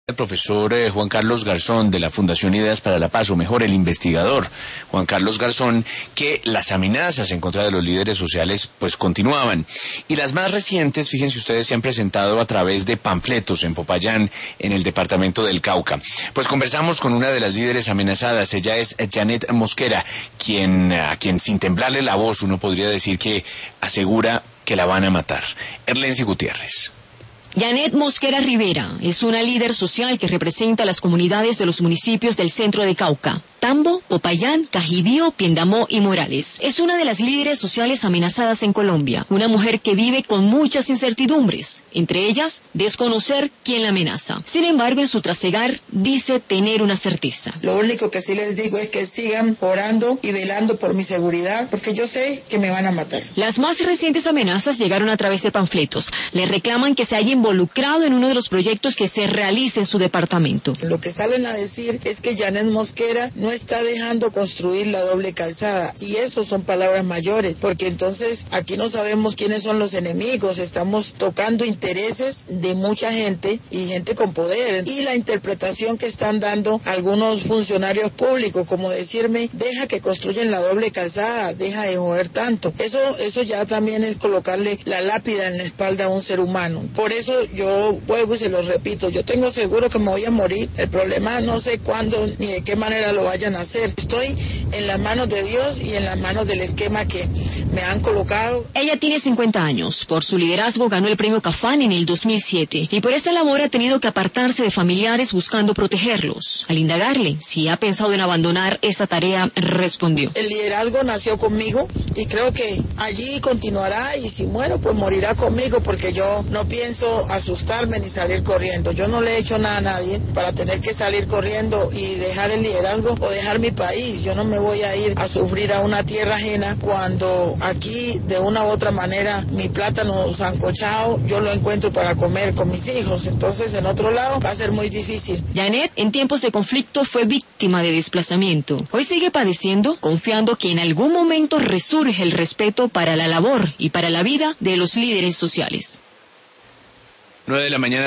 El profesor Juan Carlos Garzón de la Fundación Ideas para la Paz, o mejor, el investigador Juan Carlos Garzón, que las amenazas en contra de los líderes sociales pues continuaban. Y las más recientes, fíjense ustedes, se han presentado a través de panfletos en Popayán, en el departamento del Cauca. Pues conversamos con una de las líderes amenazadas. Ella es Janet Mosquera, a quien sin temblarle la voz uno podría decir que asegura que la van a matar. Erlensi Gutiérrez. Janet Mosquera Rivera es una líder social que representa a las comunidades de los municipios del centro de Cauca: Tambo, Popayán, Cajibío, Piendamó y Morales. Es una de las líderes sociales amenazadas en Colombia, una mujer que vive con muchas incertidumbres, entre ellas desconocer quién la amenaza. Sin embargo, en su trasegar dice tener una certeza. Lo único que sí les digo es que sigan orando y velando por mi seguridad, porque yo sé que me van a matar. Las más recientes amenazas llegaron a través de panfletos. Le reclaman que se haya involucrado en uno de los proyectos que se realice en su departamento. Lo que salen a decir es que Janet Mosquera no está dejando construir la doble calzada, y eso son palabras mayores, porque entonces aquí no sabemos quiénes son los enemigos. Estamos tocando intereses de mucha gente y gente con poder, y la interpretación que están dando algunos funcionarios públicos, como decirme: deja que construyan la doble calzada, deja de joder tanto. Eso ya también es colocarle la lápida en la espalda a un ser humano. Por eso yo vuelvo y se lo repito, yo tengo seguro que me voy a morir. El problema no sé cuándo ni de qué manera lo vayan a hacer. Estoy en las manos de Dios y en las manos del esquema que me han colocado. Ella tiene 50 años. Por su liderazgo ganó el premio Cafán en el 2007 y por esta labor ha tenido que apartarse de familiares buscando protegerlos. Al indagarle si ha pensado en abandonar esta tarea, respondió: el liderazgo nació conmigo y creo que allí continuará, y si muero pues morirá conmigo, porque yo no pienso asustarme ni salir corriendo. Yo no le he hecho nada a nadie para tener que salir corriendo y dejar el liderazgo o dejar mi país. Yo no me voy a ir a sufrir a una tierra ajena cuando aquí de una u otra manera mi plátano sancochado yo lo encuentro para comer con mis hijos. Entonces en otro lado va a ser muy difícil. Janet en tiempos de conflicto fue víctima de desplazamiento. Hoy sigue padeciendo, confiando que en algún momento resurge el respeto para la labor y para la vida de los líderes sociales. 9 de la mañana.